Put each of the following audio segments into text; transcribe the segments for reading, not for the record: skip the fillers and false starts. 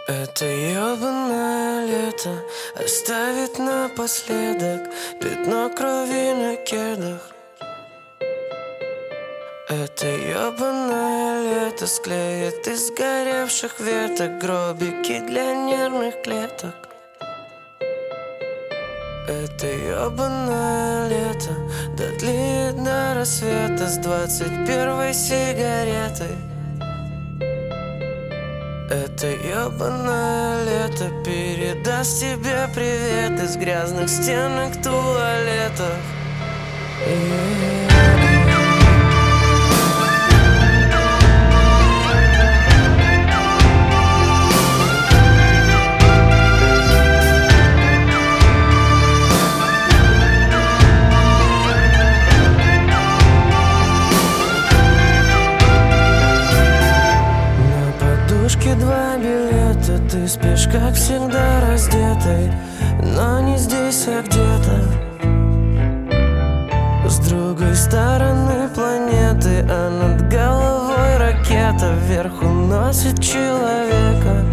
Это ёбаное лето оставит напоследок пятно крови на кедах. Это ёбаное лето склеит из сгоревших веток гробики для нервных клеток. Это ёбаное лето дотлеет до рассвета с 21-й сигаретой. Это ёбаное лето передаст тебе привет из грязных стенок туалетов. Два билета, ты спишь, как всегда, раздетой, но не здесь, а где-то с другой стороны планеты, а над головой ракета вверх уносит человека.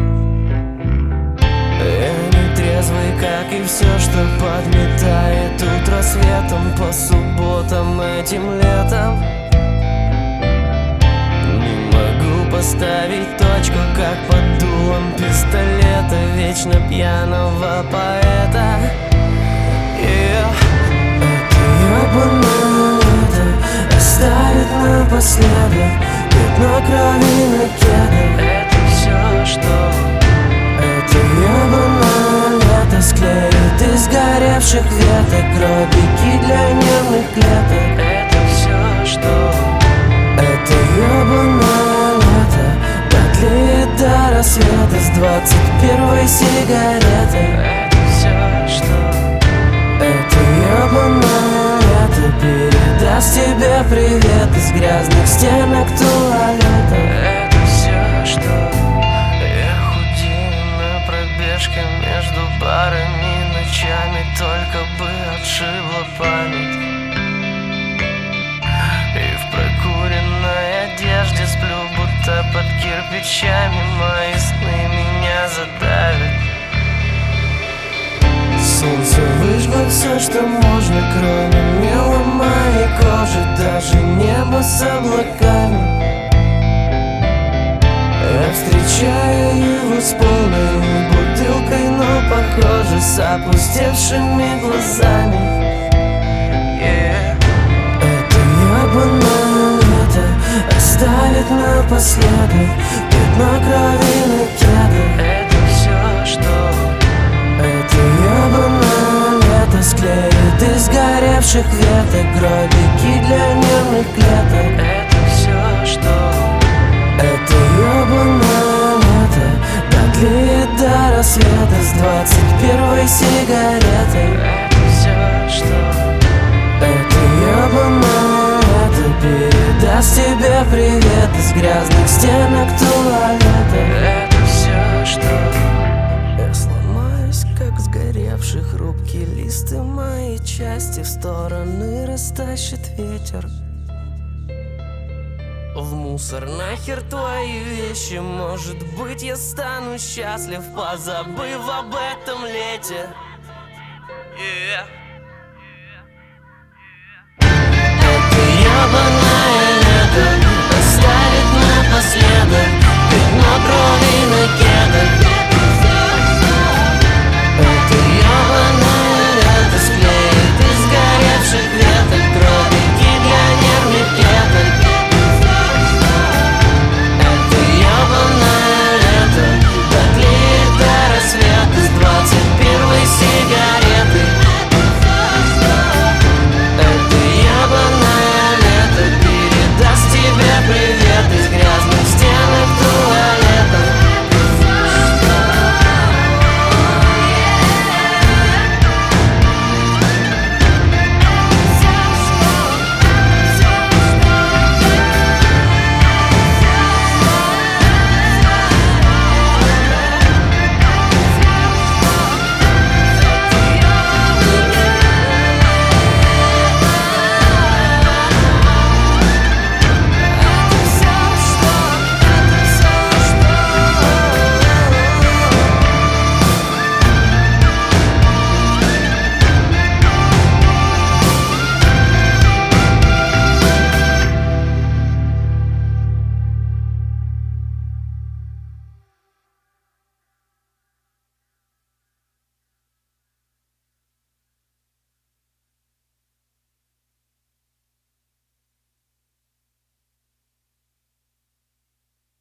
Я не трезвый, как и все, что подметает утро светом по субботам этим летом. Поставить точку, как под дулом пистолета вечно пьяного поэта. Это ёбаное лето оставит напоследок пятно крови на кедах. Это все, что это ёбаное лето склеит из сгоревших веток гробики для нервных клеток. Это все, что это ёбаное дотлеет до рассвета с 21-й сигаретой. Это все, что это ёбаное лето передаст тебе привет из грязных стенок туалета. Это все, что я худею на пробежке между барами ночами, только бы отшибла память. И в прокуренной одежде сплю, будто под кирпичами. Мои сны меня задавят. Солнце выжгло все, что можно, кроме мела моей кожи, даже небо с облаками. Я встречаю его с полной бутылкой, но похоже с опустевшими глазами. Ёбаное лето оставит напоследок пятно крови на кедах. Это все, что это ёбаное лето склеит из сгоревших веток гробики для нервных клеток. Это все, что это ёбаное лето дотлеет до рассвета с 21-й сигаретой. Это все, что это ёбаное лето передаст тебе привет из грязных стенок туалета. Это все, что я сломаюсь, как сгоревший хрупкий лист, и мои части в стороны растащит ветер. В мусор нахер твои вещи, может быть, я стану счастлив, позабыв об этом лете.